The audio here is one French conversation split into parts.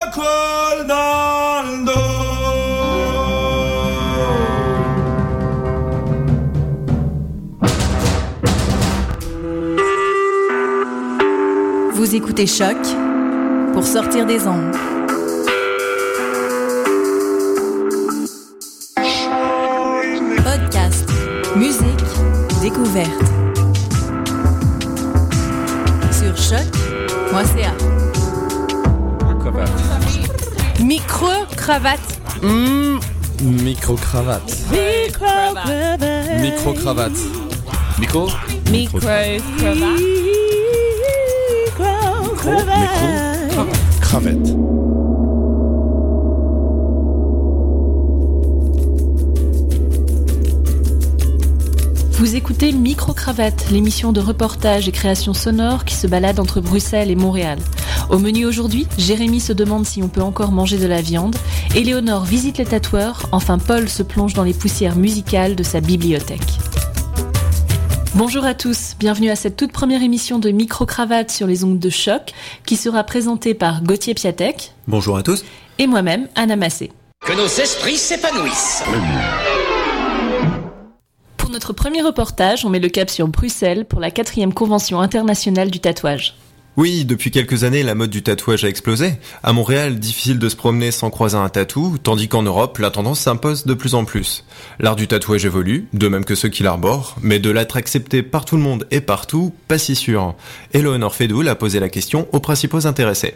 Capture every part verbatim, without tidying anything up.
colle dans le dos. Vous écoutez Choc pour sortir des ondes. Podcast, musique, découverte. Sur choc point c a. Micro-cravate. Mmh. Micro-cravate. Micro-cravate. Micro-cravate. Micro Micro-cravate. Micro-cravate. Vous écoutez Micro-cravate, l'émission de reportage et création sonore qui se balade entre Bruxelles et Montréal. Au menu aujourd'hui, Jérémy se demande si on peut encore manger de la viande, Éléonore visite les tatoueurs, enfin Paul se plonge dans les poussières musicales de sa bibliothèque. Bonjour à tous, bienvenue à cette toute première émission de Micro-cravate sur les ondes de choc, qui sera présentée par Gauthier Piatek. Bonjour à tous. Et moi-même, Anna Massé. Que nos esprits s'épanouissent. Pour notre premier reportage, on met le cap sur Bruxelles pour la quatrième convention internationale du tatouage. Oui, depuis quelques années, la mode du tatouage a explosé. À Montréal, difficile de se promener sans croiser un tatou, tandis qu'en Europe, la tendance s'impose de plus en plus. L'art du tatouage évolue, de même que ceux qui l'arborent, mais de l'être accepté par tout le monde et partout, pas si sûr. Éléonore Fédoul a posé la question aux principaux intéressés.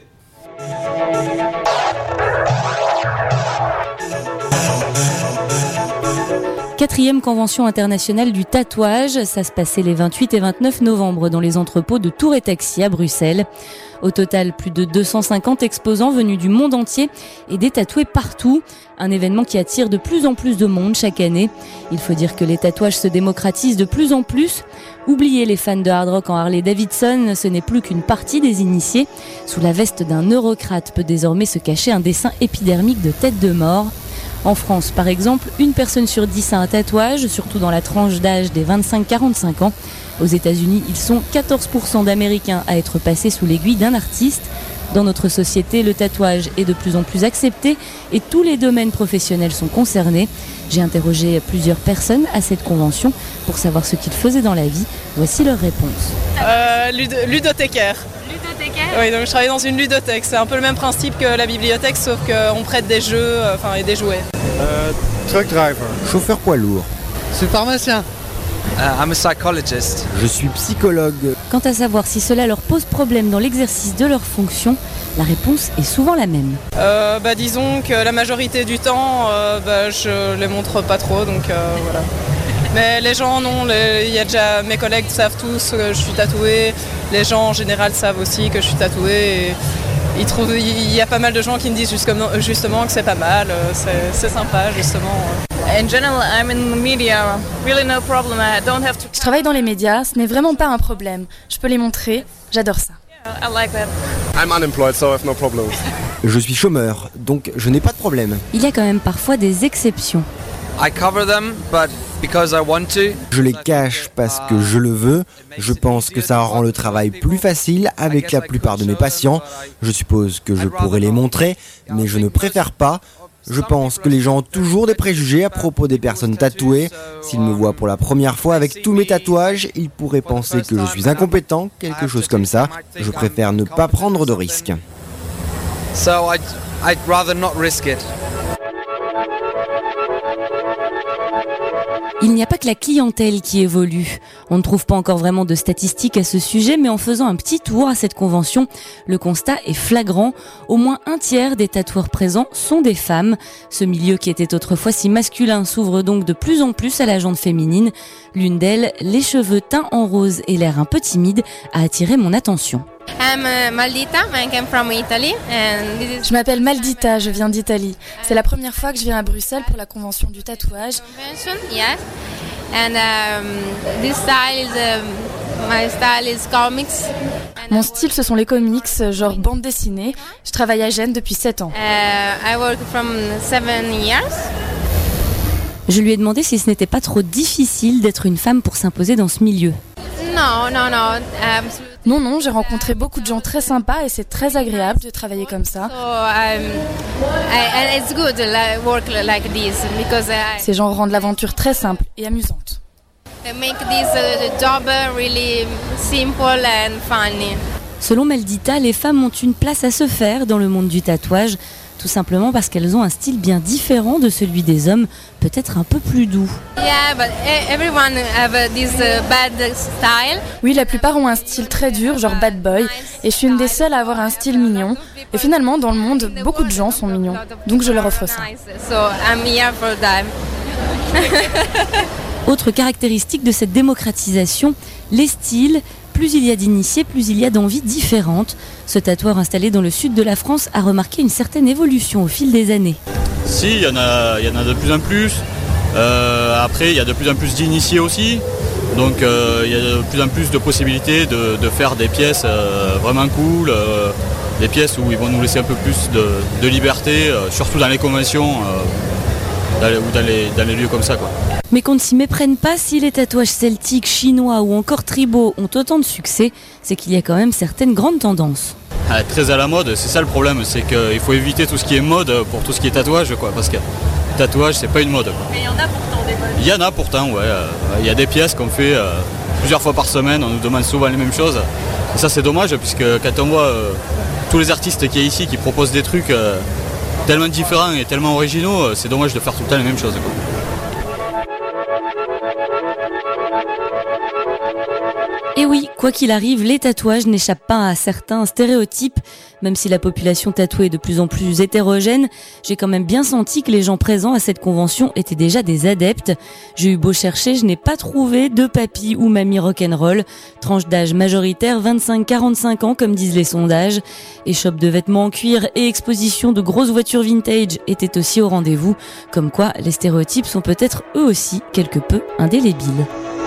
Quatrième convention internationale du tatouage, ça se passait les vingt-huit et vingt-neuf novembre dans les entrepôts de Tour et Taxi à Bruxelles. Au total, plus de deux cent cinquante exposants venus du monde entier et des tatoués partout. Un événement qui attire de plus en plus de monde chaque année. Il faut dire que les tatouages se démocratisent de plus en plus. Oubliez les fans de hard rock en Harley Davidson, ce n'est plus qu'une partie des initiés. Sous la veste d'un eurocrate peut désormais se cacher un dessin épidermique de tête de mort. En France, par exemple, une personne sur dix a un tatouage, surtout dans la tranche d'âge des vingt-cinq à quarante-cinq ans. Aux États-Unis, ils sont quatorze pour cent d'Américains à être passés sous l'aiguille d'un artiste. Dans notre société, le tatouage est de plus en plus accepté et tous les domaines professionnels sont concernés. J'ai interrogé plusieurs personnes à cette convention pour savoir ce qu'ils faisaient dans la vie. Voici leurs réponses. Euh, lud- ludothécaire. Ludothécaire ? Oui, donc je travaille dans une ludothèque. C'est un peu le même principe que la bibliothèque, sauf qu'on prête des jeux, enfin, et des jouets. Euh, truck driver. Chauffeur poids lourd. Je suis pharmacien. Uh, I'm a psychologist. Je suis psychologue. Quant à savoir si cela leur pose problème dans l'exercice de leur fonction, la réponse est souvent la même. Euh, bah, disons que la majorité du temps, euh, bah, je les montre pas trop, donc euh, voilà. Mais les gens, non, il y a déjà, mes collègues savent tous que je suis tatouée. Les gens en général savent aussi que je suis tatouée. Et ils trouvent, il y a pas mal de gens qui me disent justement, justement que c'est pas mal, c'est, c'est sympa justement. In general, I'm in media. Really no problem. I don't have to... Je travaille dans les médias, ce n'est vraiment pas un problème. Je peux les montrer, j'adore ça. I like that. I'm unemployed, so I have no problem. Je suis chômeur, donc je n'ai pas de problème. Il y a quand même parfois des exceptions. I cover them, but because I want to. Je les cache parce que je le veux. Je pense que ça rend le travail plus facile avec la plupart de mes patients. Je suppose que je pourrais les montrer, mais je ne préfère pas. Je pense que les gens ont toujours des préjugés à propos des personnes tatouées. S'ils me voient pour la première fois avec tous mes tatouages, ils pourraient penser que je suis incompétent, quelque chose comme ça. Je préfère ne pas prendre de risques. So I'd, I'd rather not risk it. Il n'y a pas que la clientèle qui évolue. On ne trouve pas encore vraiment de statistiques à ce sujet, mais en faisant un petit tour à cette convention, le constat est flagrant. Au moins un tiers des tatoueurs présents sont des femmes. Ce milieu qui était autrefois si masculin s'ouvre donc de plus en plus à la gente féminine. L'une d'elles, les cheveux teints en rose et l'air un peu timide, a attiré mon attention. I'm Maldita, I came from Italy and this is... Je m'appelle Maldita, je viens d'Italie. C'est la première fois que je viens à Bruxelles pour la convention du tatouage. Yes. And um, this style is um, my style is comics. Mon style, ce sont les comics, genre bande dessinée. Je travaille à Gênes depuis sept ans. Uh, I work from seven years. Je lui ai demandé si ce n'était pas trop difficile d'être une femme pour s'imposer dans ce milieu. Non, non, non. Um, Non, non, j'ai rencontré beaucoup de gens très sympas et c'est très agréable de travailler comme ça. So, um, I, it's good to work like this because I, Ces gens rendent l'aventure très simple et amusante. they make this uh, job really simple and funny. Selon Meldita, les femmes ont une place à se faire dans le monde du tatouage, tout simplement parce qu'elles ont un style bien différent de celui des hommes, peut-être un peu plus doux. Yeah, but everyone have this uh, bad style. Oui, la plupart ont un style très dur, genre bad boy, et je suis une des seules à avoir un style mignon. Et finalement, dans le monde, beaucoup de gens sont mignons, donc je leur offre ça. So I'm here for them. Autre caractéristique de cette démocratisation, les styles. Plus il y a d'initiés, plus il y a d'envies différentes. Ce tatoueur installé dans le sud de la France a remarqué une certaine évolution au fil des années. Si, il y en a, il y en a de plus en plus. Euh, après, il y a de plus en plus d'initiés aussi. Donc euh, il y a de plus en plus de possibilités de, de faire des pièces euh, vraiment cool. Euh, des pièces où ils vont nous laisser un peu plus de, de liberté, euh, surtout dans les conventions euh, dans les, ou dans les, dans les lieux comme ça, quoi. Mais qu'on ne s'y méprenne pas, si les tatouages celtiques, chinois ou encore tribaux ont autant de succès, c'est qu'il y a quand même certaines grandes tendances. Ah, très à la mode, c'est ça le problème, c'est qu'il faut éviter tout ce qui est mode pour tout ce qui est tatouage, quoi, parce que le tatouage c'est pas une mode, quoi. Mais il y en a pourtant des modes. Il y en a pourtant, ouais. Il y a des pièces qu'on fait euh, plusieurs fois par semaine, on nous demande souvent les mêmes choses. Et ça c'est dommage, puisque quand on voit euh, tous les artistes qu'il y a ici qui proposent des trucs euh, tellement différents et tellement originaux, c'est dommage de faire tout le temps les mêmes choses, quoi. Et oui, quoi qu'il arrive, les tatouages n'échappent pas à certains stéréotypes. Même si la population tatouée est de plus en plus hétérogène, j'ai quand même bien senti que les gens présents à cette convention étaient déjà des adeptes. J'ai eu beau chercher, je n'ai pas trouvé de papy ou mamie rock'n'roll. Tranche d'âge majoritaire, vingt-cinq à quarante-cinq ans comme disent les sondages. Échoppe de vêtements en cuir et exposition de grosses voitures vintage étaient aussi au rendez-vous. Comme quoi, les stéréotypes sont peut-être eux aussi quelque peu indélébiles.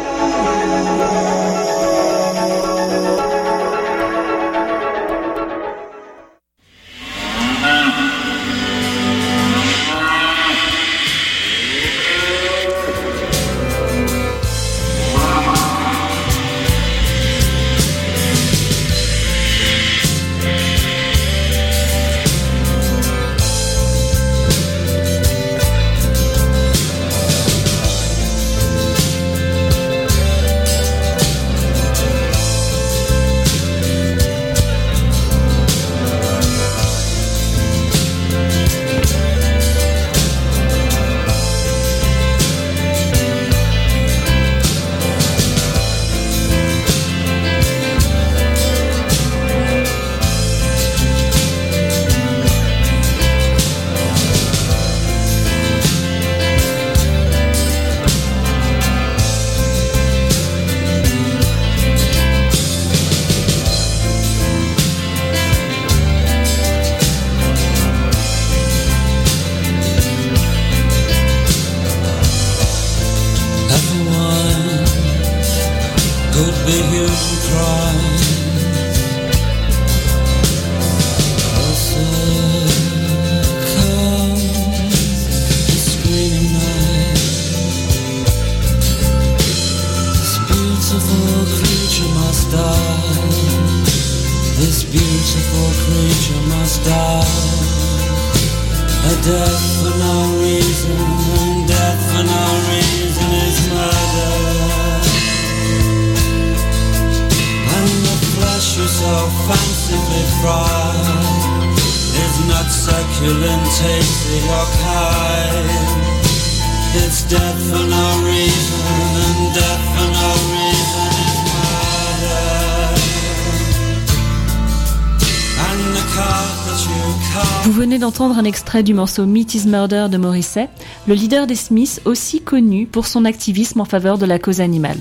Vous venez d'entendre un extrait du morceau Meat is Murder de Morrissey, le leader des Smiths, aussi connu pour son activisme en faveur de la cause animale.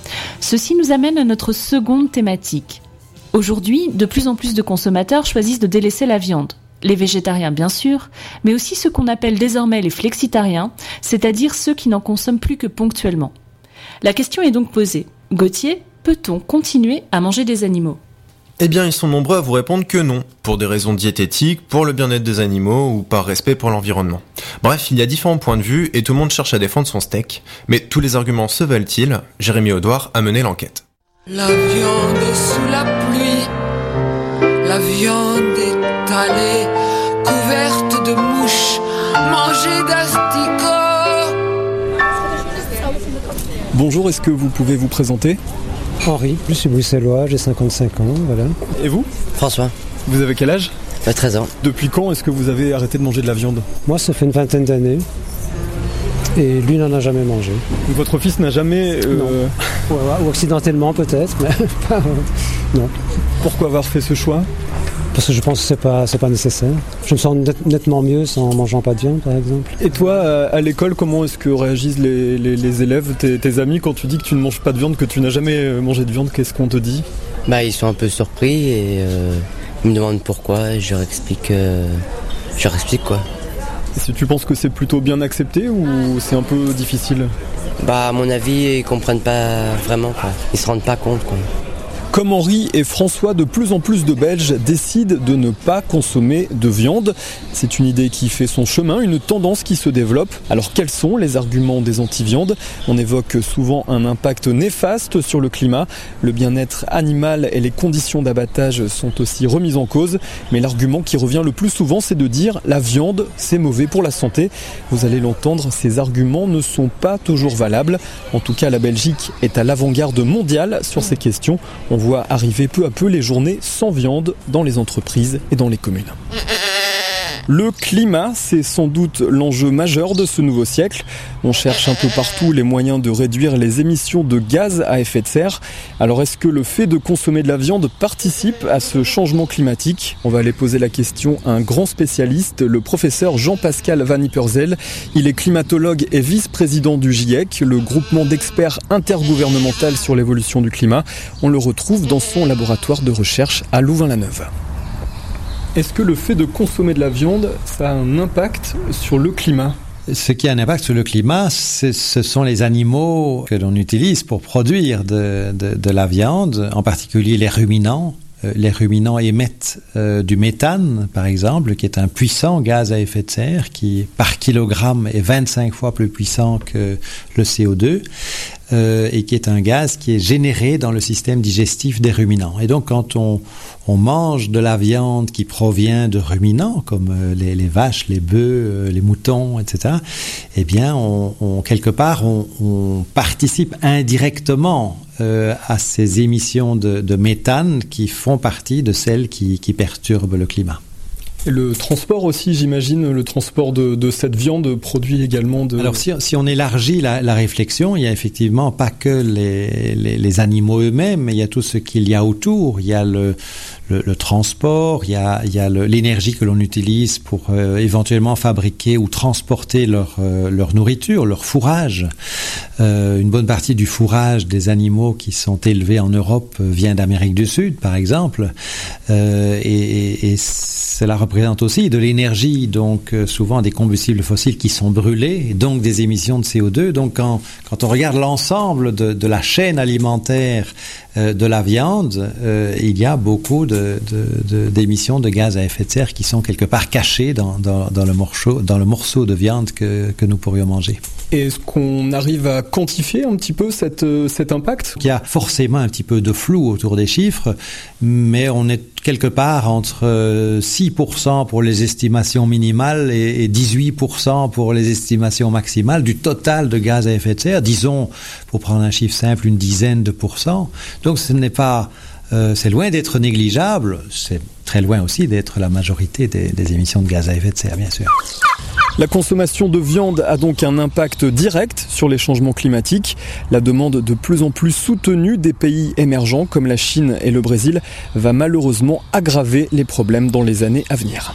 Ceci nous amène à notre seconde thématique. Aujourd'hui, de plus en plus de consommateurs choisissent de délaisser la viande. Les végétariens bien sûr, mais aussi ceux qu'on appelle désormais les flexitariens, c'est-à-dire ceux qui n'en consomment plus que ponctuellement. La question est donc posée. Gauthier, peut-on continuer à manger des animaux ? Eh bien, ils sont nombreux à vous répondre que non, pour des raisons diététiques, pour le bien-être des animaux ou par respect pour l'environnement. Bref, il y a différents points de vue et tout le monde cherche à défendre son steak, mais tous les arguments se valent-ils ? Jérémy Audouard a mené l'enquête. La viande sous la peau. La viande étalée, couverte de mouches, mangée d'asticots. Bonjour, est-ce que vous pouvez vous présenter ? Henri, je suis bruxellois, j'ai cinquante-cinq ans, voilà. Et vous ? François. Vous avez quel âge ? J'ai treize ans. Depuis quand est-ce que vous avez arrêté de manger de la viande ? Moi, ça fait une vingtaine d'années. Et lui n'en a jamais mangé. Donc votre fils n'a jamais... Euh... Non. Ou accidentellement peut-être, mais pas... non. Pourquoi avoir fait ce choix ? Parce que je pense que c'est pas, c'est pas nécessaire. Je me sens net, nettement mieux sans mangeant pas de viande, par exemple. Et toi, à l'école, comment est-ce que réagissent les, les, les élèves, tes, tes amis, quand tu dis que tu ne manges pas de viande, que tu n'as jamais mangé de viande, qu'est-ce qu'on te dit ? Bah, ils sont un peu surpris et euh, ils me demandent pourquoi et je leur explique, euh, je leur explique quoi. Et si tu penses que c'est plutôt bien accepté ou c'est un peu difficile ? Bah, à mon avis, ils comprennent pas vraiment quoi. Ils se rendent pas compte quoi. Comme Henri et François, de plus en plus de Belges décident de ne pas consommer de viande. C'est une idée qui fait son chemin, une tendance qui se développe. Alors quels sont les arguments des anti-viandes ? On évoque souvent un impact néfaste sur le climat. Le bien-être animal et les conditions d'abattage sont aussi remises en cause. Mais l'argument qui revient le plus souvent, c'est de dire la viande, c'est mauvais pour la santé. Vous allez l'entendre, ces arguments ne sont pas toujours valables. En tout cas, la Belgique est à l'avant-garde mondiale sur ces questions. On voit arriver peu à peu les journées sans viande dans les entreprises et dans les communes. Le climat, c'est sans doute l'enjeu majeur de ce nouveau siècle. On cherche un peu partout les moyens de réduire les émissions de gaz à effet de serre. Alors est-ce que le fait de consommer de la viande participe à ce changement climatique ? On va aller poser la question à un grand spécialiste, le professeur Jean-Pascal Van Ipperzel. Il est climatologue et vice-président du GIEC, le groupement d'experts intergouvernemental sur l'évolution du climat. On le retrouve dans son laboratoire de recherche à Louvain-la-Neuve. Est-ce que le fait de consommer de la viande, ça a un impact sur le climat ? Ce qui a un impact sur le climat, ce sont les animaux que l'on utilise pour produire de, de, de la viande, en particulier les ruminants. Les ruminants émettent euh, du méthane, par exemple, qui est un puissant gaz à effet de serre, qui par kilogramme est vingt-cinq fois plus puissant que le C O deux, euh, et qui est un gaz qui est généré dans le système digestif des ruminants. Et donc, quand on, on mange de la viande qui provient de ruminants, comme euh, les, les vaches, les bœufs, euh, les moutons, et cetera, eh bien, on, on, quelque part, on, on participe indirectement Euh, à ces émissions de, de méthane qui font partie de celles qui, qui perturbent le climat. Et le transport aussi, j'imagine, le transport de, de cette viande produit également de... Alors si, si on élargit la, la réflexion, il y a effectivement pas que les, les, les animaux eux-mêmes, mais il y a tout ce qu'il y a autour. Il y a le, le, le transport, il y a, il y a le, l'énergie que l'on utilise pour euh, éventuellement fabriquer ou transporter leur, euh, leur nourriture, leur fourrage. Euh, une bonne partie du fourrage des animaux qui sont élevés en Europe vient d'Amérique du Sud, par exemple. Euh, et, et, et cela représente aussi de l'énergie, donc euh, souvent des combustibles fossiles qui sont brûlés, et donc des émissions de C O deux. Donc quand, quand on regarde l'ensemble de, de la chaîne alimentaire euh, de la viande, euh, il y a beaucoup de, de, de, d'émissions de gaz à effet de serre qui sont quelque part cachées dans, dans, dans, le, morceau, dans le morceau de viande que, que nous pourrions manger. Et est-ce qu'on arrive à quantifier un petit peu cette, cet impact ? Il y a forcément un petit peu de flou autour des chiffres, mais on est quelque part entre six pour cent pour les estimations minimales et dix-huit pour cent pour les estimations maximales du total de gaz à effet de serre. Disons, pour prendre un chiffre simple, une dizaine de pourcents. Donc ce n'est pas... Euh, c'est loin d'être négligeable, c'est très loin aussi d'être la majorité des, des émissions de gaz à effet de serre, bien sûr. La consommation de viande a donc un impact direct sur les changements climatiques. La demande de plus en plus soutenue des pays émergents comme la Chine et le Brésil va malheureusement aggraver les problèmes dans les années à venir.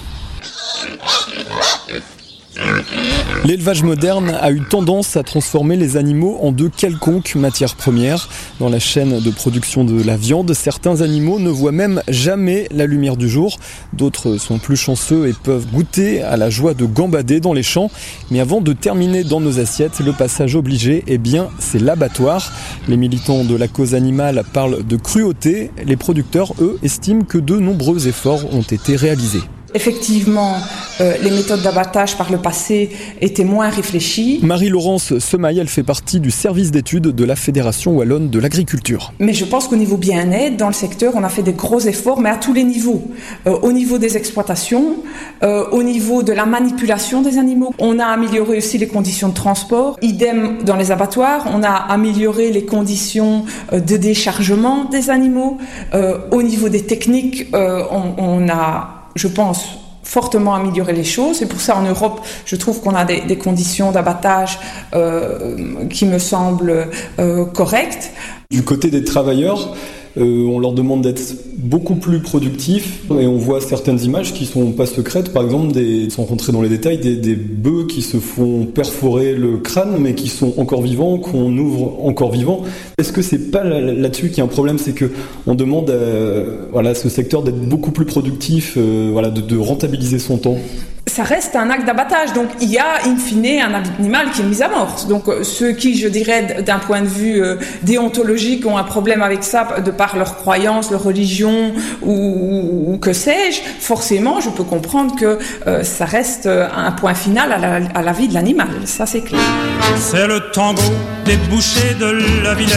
L'élevage moderne a eu tendance à transformer les animaux en de quelconques matières premières. Dans la chaîne de production de la viande, certains animaux ne voient même jamais la lumière du jour. D'autres sont plus chanceux et peuvent goûter à la joie de gambader dans les champs. Mais avant de terminer dans nos assiettes, le passage obligé, eh bien, c'est l'abattoir. Les militants de la cause animale parlent de cruauté. Les producteurs, eux, estiment que de nombreux efforts ont été réalisés. Effectivement, euh, les méthodes d'abattage par le passé étaient moins réfléchies. Marie-Laurence Semaille, elle fait partie du service d'études de la Fédération wallonne de l'agriculture. Mais je pense qu'au niveau bien-être, dans le secteur, on a fait des gros efforts, mais à tous les niveaux. Euh, au niveau des exploitations, euh, au niveau de la manipulation des animaux. On a amélioré aussi les conditions de transport. Idem dans les abattoirs, on a amélioré les conditions de déchargement des animaux. Euh, au niveau des techniques, euh, on, on a, je pense, fortement amélioré les choses. Et pour ça, en Europe, je trouve qu'on a des, des conditions d'abattage euh, qui me semblent euh, correctes. Du côté des travailleurs, euh, on leur demande d'être beaucoup plus productifs et on voit certaines images qui sont pas secrètes, par exemple, des, sans rentrer dans les détails, des, des bœufs qui se font perforer le crâne mais qui sont encore vivants, qu'on ouvre encore vivants. Est-ce que c'est pas là, là-dessus qu'il y a un problème, c'est que on demande à, voilà, à ce secteur d'être beaucoup plus productif, euh, voilà, de, de rentabiliser son temps? Ça reste un acte d'abattage, donc il y a in fine un animal qui est mis à mort. Donc ceux qui, je dirais, d'un point de vue euh, déontologique, ont un problème avec ça de par leur croyance, leur religion ou, ou, ou que sais-je, forcément, je peux comprendre que euh, ça reste un point final à la, à la vie de l'animal. Ça, c'est clair. C'est le tango des bouchers de la Villette.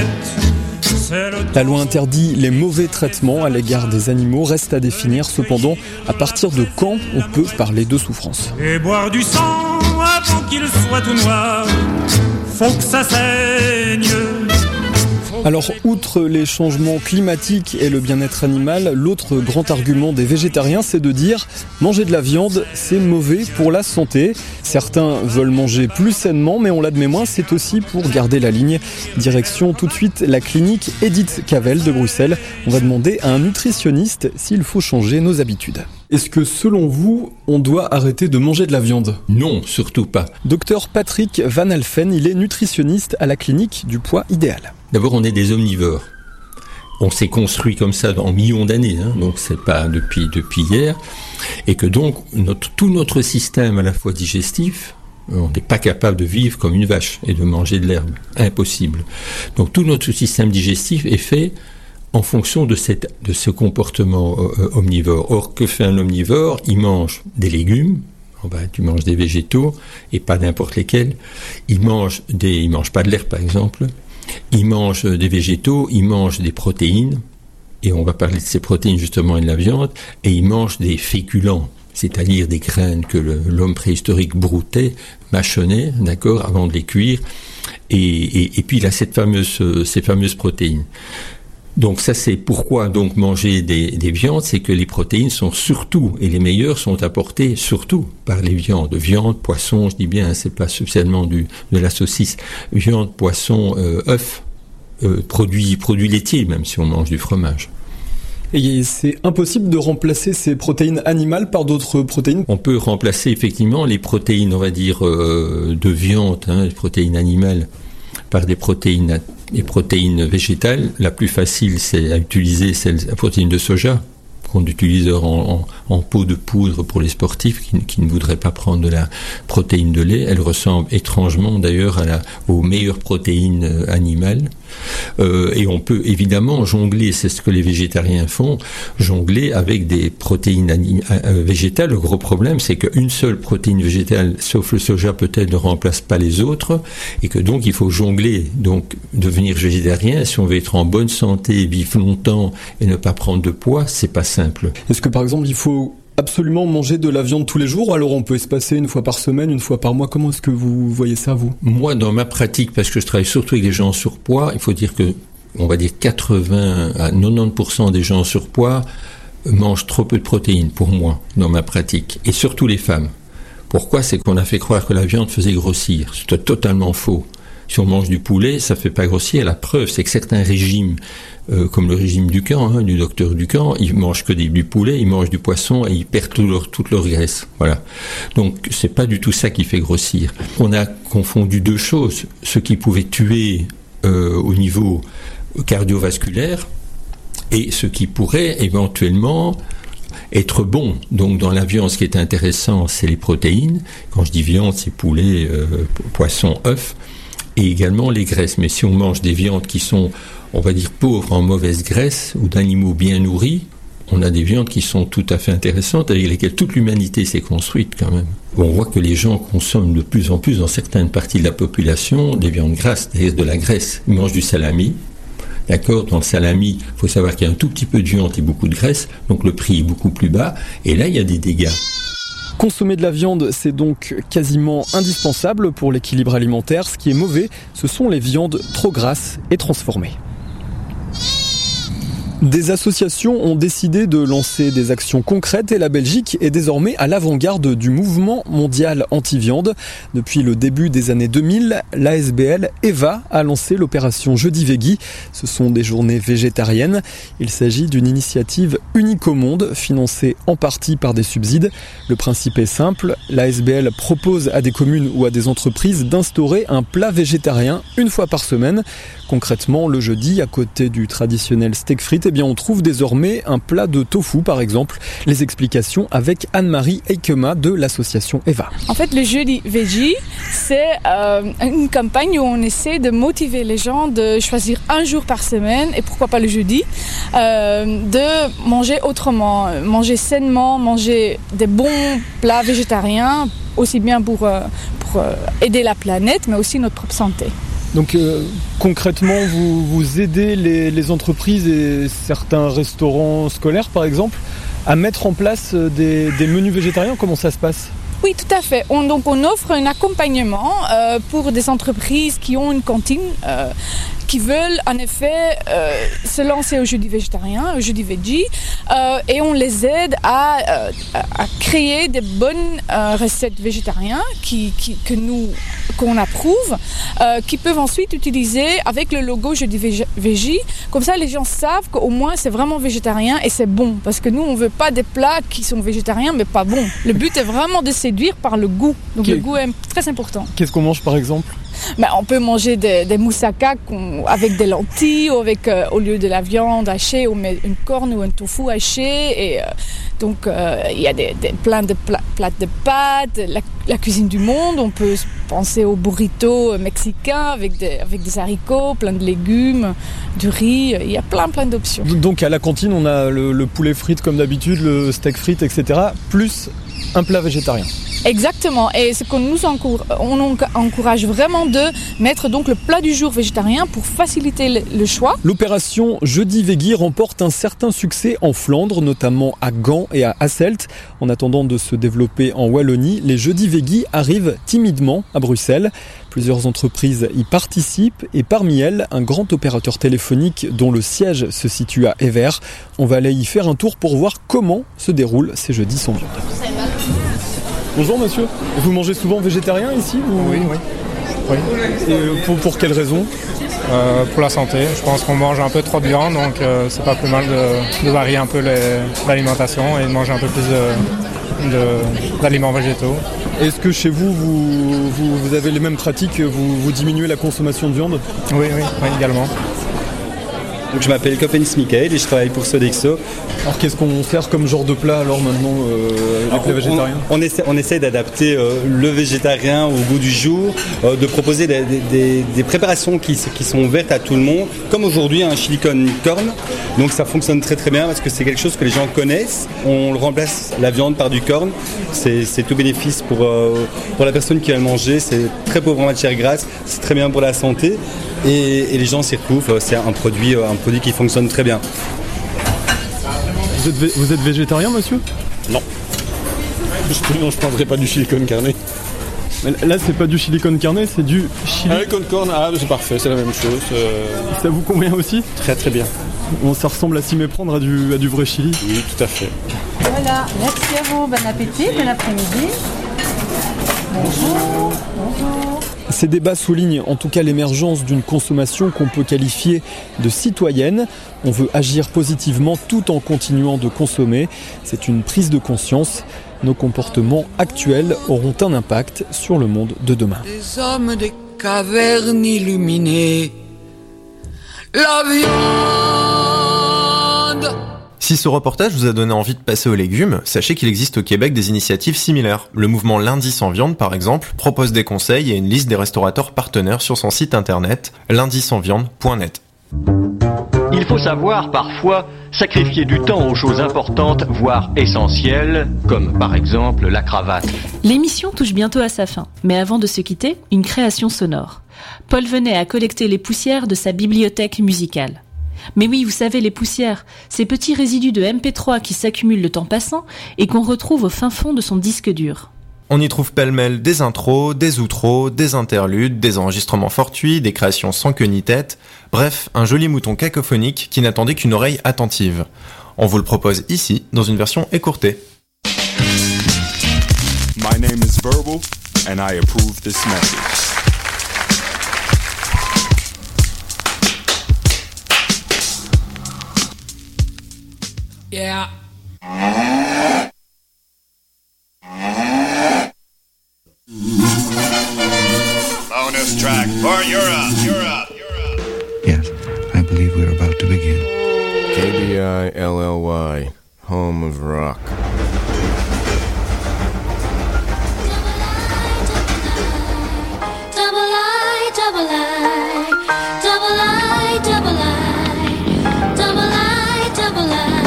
La loi interdit les mauvais traitements à l'égard des animaux. Reste à définir cependant à partir de quand on peut parler de souffrance. Et boire du sang avant qu'il soit tout noir, faut que ça saigne. Alors, outre les changements climatiques et le bien-être animal, l'autre grand argument des végétariens, c'est de dire « manger de la viande, c'est mauvais pour la santé ». Certains veulent manger plus sainement, mais on l'admet moins, c'est aussi pour garder la ligne. Direction tout de suite la clinique Edith Cavell de Bruxelles. On va demander à un nutritionniste s'il faut changer nos habitudes. Est-ce que, selon vous, on doit arrêter de manger de la viande ? Non, surtout pas. Docteur Patrick Van Alphen, il est nutritionniste à la clinique du poids idéal. D'abord, on est des omnivores. On s'est construit comme ça en millions d'années, hein, donc c'est pas depuis, depuis hier. Et que donc, notre, tout notre système à la fois digestif, on n'est pas capable de vivre comme une vache et de manger de l'herbe. Impossible. Donc tout notre système digestif est fait en fonction de, cette, de ce comportement euh, omnivore. Or, que fait un omnivore ? Il mange des légumes, oh ben, tu manges des végétaux, et pas n'importe lesquels. Il mange des, il mange pas de l'herbe, par exemple. Il mange des végétaux, il mange des protéines, et on va parler de ces protéines justement et de la viande, et il mange des féculents, c'est-à-dire des graines que le, l'homme préhistorique broutait, mâchonnait, d'accord, avant de les cuire, et, et, et puis il a cette fameuse, ces fameuses protéines. Donc ça, c'est pourquoi donc manger des, des viandes, c'est que les protéines sont surtout, et les meilleures sont apportées surtout par les viandes. Viande, poisson, je dis bien, c'est pas spécialement du, de la saucisse. Viande, poisson, euh, œufs, euh, produits, produits laitiers, même si on mange du fromage. Et c'est impossible de remplacer ces protéines animales par d'autres protéines ? On peut remplacer effectivement les protéines, on va dire, euh, de viande, hein, les protéines animales, par des protéines, des protéines végétales. La plus facile, c'est à utiliser, c'est la protéine de soja, qu'on utilise en, en, en pot de poudre pour les sportifs qui, qui ne voudraient pas prendre de la protéine de lait. Elle ressemble étrangement d'ailleurs à la, aux meilleures protéines animales. Euh, et on peut évidemment jongler, c'est ce que les végétariens font, jongler avec des protéines anim- euh, végétales. Le gros problème, c'est qu'une seule protéine végétale, sauf le soja peut-être, ne remplace pas les autres, et que donc il faut jongler, donc devenir végétarien. Si on veut être en bonne santé, vivre longtemps et ne pas prendre de poids, c'est pas simple. Est-ce que par exemple il faut absolument manger de la viande tous les jours, ou alors on peut espacer une fois par semaine, une fois par mois? Comment est-ce que vous voyez ça, vous? Moi, dans ma pratique, parce que je travaille surtout avec des gens en surpoids, il faut dire que, on va dire quatre-vingts à quatre-vingt-dix pour cent des gens en surpoids mangent trop peu de protéines, pour moi, dans ma pratique, et surtout les femmes. Pourquoi? C'est qu'on a fait croire que la viande faisait grossir. C'est totalement faux. Si on mange du poulet, ça ne fait pas grossir. La preuve, c'est que certains régimes, euh, comme le régime Ducan, hein, du docteur Ducan, ils mangent que des, du poulet, ils mangent du poisson et ils perdent tout leur, toute leur graisse. Voilà. Donc, c'est pas du tout ça qui fait grossir. On a confondu deux choses. Ce qui pouvait tuer euh, au niveau cardiovasculaire et ce qui pourrait éventuellement être bon. Donc, dans la viande, ce qui est intéressant, c'est les protéines. Quand je dis viande, c'est poulet, euh, poisson, œuf. Et également les graisses. Mais si on mange des viandes qui sont, on va dire, pauvres en mauvaise graisse, ou d'animaux bien nourris, on a des viandes qui sont tout à fait intéressantes, avec lesquelles toute l'humanité s'est construite quand même. On voit que les gens consomment de plus en plus, dans certaines parties de la population, des viandes grasses, de la graisse. Ils mangent du salami. D'accord, dans le salami, il faut savoir qu'il y a un tout petit peu de viande et beaucoup de graisse, donc le prix est beaucoup plus bas, et là il y a des dégâts. Consommer de la viande, c'est donc quasiment indispensable pour l'équilibre alimentaire. Ce qui est mauvais, ce sont les viandes trop grasses et transformées. Des associations ont décidé de lancer des actions concrètes et la Belgique est désormais à l'avant-garde du mouvement mondial anti-viande. Depuis le début des années deux mille, l'A S B L EVA a lancé l'opération Jeudi Veggie. Ce sont des journées végétariennes. Il s'agit d'une initiative unique au monde, financée en partie par des subsides. Le principe est simple, l'A S B L propose à des communes ou à des entreprises d'instaurer un plat végétarien une fois par semaine. Concrètement, le jeudi, à côté du traditionnel steak frites, eh bien, on trouve désormais un plat de tofu, par exemple. Les explications avec Anne-Marie Eikema de l'association EVA. En fait, le jeudi veggie, c'est euh, une campagne où on essaie de motiver les gens de choisir un jour par semaine, et pourquoi pas le jeudi, euh, de manger autrement, manger sainement, manger des bons plats végétariens, aussi bien pour, euh, pour euh, aider la planète, mais aussi notre propre santé. Donc euh, concrètement, vous, vous aidez les, les entreprises et certains restaurants scolaires, par exemple, à mettre en place des, des menus végétariens. Comment ça se passe ? Oui, tout à fait. On, donc on offre un accompagnement euh, pour des entreprises qui ont une cantine, euh, qui veulent en effet euh, se lancer au jeudi végétarien, au jeudi veggie, euh, et on les aide à, euh, à créer des bonnes euh, recettes végétariennes qui, qui, que nous, qu'on approuve, euh, qui peuvent ensuite utiliser avec le logo jeudi veggie. Comme ça, les gens savent qu'au moins c'est vraiment végétarien et c'est bon. Parce que nous, on ne veut pas des plats qui sont végétariens mais pas bons. Le but est vraiment de séduire par le goût. Donc okay. Le goût est très important. Qu'est-ce qu'on mange par exemple ? Ben, on peut manger des, des moussaka avec des lentilles, ou avec, euh, au lieu de la viande hachée, on met une corne ou un tofu haché. Et, euh, donc, euh, il y a des, des, plein de plats, plats de pâtes, la, la cuisine du monde. On peut penser au burrito mexicain avec des, avec des haricots, plein de légumes, du riz. Il y a plein, plein d'options. Donc, à la cantine, on a le, le poulet frites comme d'habitude, le steak frites, et cetera, plus un plat végétarien. Exactement, et ce qu'on nous encourage, on encourage vraiment de mettre donc le plat du jour végétarien pour faciliter le, le choix. L'opération Jeudi Veggie remporte un certain succès en Flandre, notamment à Gand et à Hasselt. En attendant de se développer en Wallonie, les Jeudi Veggie arrivent timidement à Bruxelles. Plusieurs entreprises y participent et parmi elles, un grand opérateur téléphonique dont le siège se situe à Evere. On va aller y faire un tour pour voir comment se déroulent ces jeudis sans viande. Bonjour monsieur, vous mangez souvent végétarien ici ou... Oui, oui. oui. Et pour, pour quelle raison ? euh, Pour la santé, je pense qu'on mange un peu trop de viande, donc euh, c'est pas plus mal de, de varier un peu les, l'alimentation et de manger un peu plus de, de, d'aliments végétaux. Est-ce que chez vous, vous, vous, vous avez les mêmes pratiques, vous, vous diminuez la consommation de viande ? Oui, oui, oui, également. Donc je m'appelle Coppens Michael et je travaille pour Sodexo. Alors qu'est-ce qu'on sert comme genre de plat alors maintenant euh, avec le végétarien ? On, on essaie, on essaie d'adapter euh, le végétarien au goût du jour, euh, de proposer des, des, des préparations qui, qui sont ouvertes à tout le monde, comme aujourd'hui un chili con corn. Donc ça fonctionne très très bien parce que c'est quelque chose que les gens connaissent. On le remplace la viande par du corn. C'est, c'est tout bénéfice pour, euh, pour la personne qui va le manger. C'est très pauvre en matière grasse, c'est très bien pour la santé. Et, et les gens s'y retrouvent, c'est un produit, un produit qui fonctionne très bien. Vous êtes, vé- vous êtes végétarien, monsieur ? Non. Non, je ne prendrai pas du chili con carne. Mais là, c'est pas du chili con carne, c'est du chili... Ah, con corn, ah, c'est parfait, c'est la même chose. Euh... Ça vous convient aussi ? Très très bien. Bon, ça ressemble à s'y méprendre à du, à du vrai chili. Oui, tout à fait. Voilà, merci à vous, bon appétit, bon après-midi. Bonjour, bonjour. Ces débats soulignent en tout cas l'émergence d'une consommation qu'on peut qualifier de citoyenne. On veut agir positivement tout en continuant de consommer. C'est une prise de conscience. Nos comportements actuels auront un impact sur le monde de demain. Des hommes des cavernes illuminées, la viande. Si ce reportage vous a donné envie de passer aux légumes, sachez qu'il existe au Québec des initiatives similaires. Le mouvement Lundi sans viande, par exemple, propose des conseils et une liste des restaurateurs partenaires sur son site internet lundi sans viande point net. Il faut savoir parfois sacrifier du temps aux choses importantes, voire essentielles, comme par exemple la cravate. L'émission touche bientôt à sa fin, mais avant de se quitter, une création sonore. Paul Venet a collecté les poussières de sa bibliothèque musicale. Mais oui, vous savez, les poussières, ces petits résidus de M P trois qui s'accumulent le temps passant et qu'on retrouve au fin fond de son disque dur. On y trouve pêle-mêle des intros, des outros, des interludes, des enregistrements fortuits, des créations sans queue ni tête, bref, un joli mouton cacophonique qui n'attendait qu'une oreille attentive. On vous le propose ici, dans une version écourtée. My name is Verbal, and I approve this message. Yeah. Bonus track for Europe, Europe, Europe. Yes, I believe we're about to begin. K B I L L Y, home of rock. Double I, double I, double I, double I, double I, double I.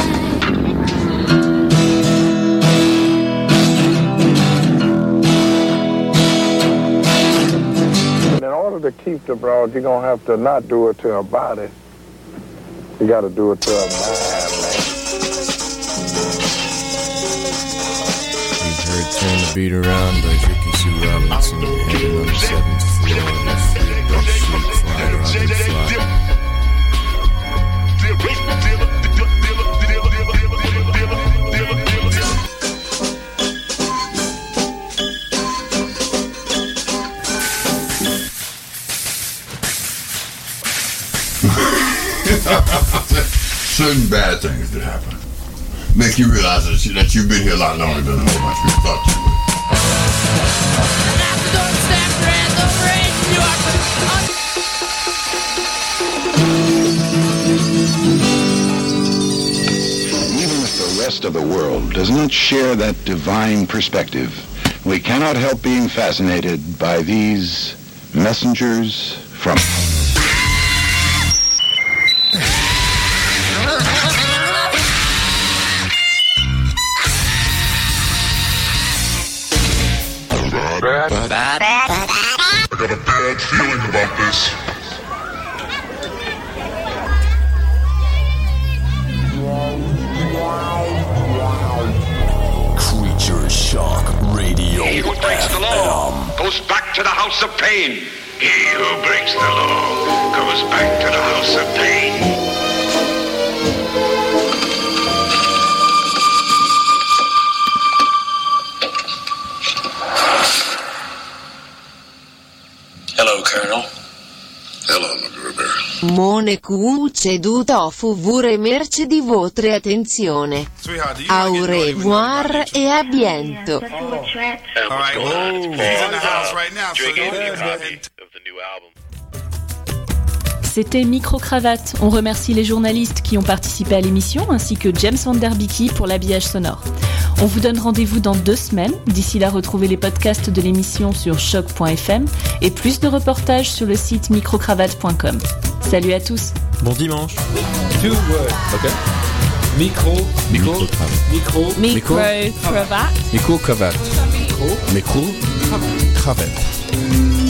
In order to keep the broad, you're gonna have to not do it to her body. You gotta do it to her mind, man. You've heard Turn the Beat Around by Ricky Sue Robinson, heading on the seventh floor of the three buck suit, fly Robin fly. Certain bad things that happen make you realize that, that you've been here a lot longer than how much you thought you would. Even if the rest of the world does not share that divine perspective, we cannot help being fascinated by these messengers from... Bad. Bad. Bad. I got a bad feeling about this. Creature Shock Radio. He who breaks the law goes back to the house of pain. He who breaks the law goes back to the house of pain. Hello, Colonel. Hello, MacGruber. Monecu ceduto favore merce di vostra attenzione. Au revoir e a bientôt. All right, well, he's in the house right now, so go ahead. C'était Micro-Cravate. On remercie les journalistes qui ont participé à l'émission, ainsi que James Van Der Beeky pour l'habillage sonore. On vous donne rendez-vous dans deux semaines. D'ici là, retrouvez les podcasts de l'émission sur choc point f m et plus de reportages sur le site microcravate point com. Salut à tous. Bon dimanche. Two words. Ok. Micro. Micro. Micro. Micro. Micro-Cravate. Micro. Cravate. Micro. Cravate.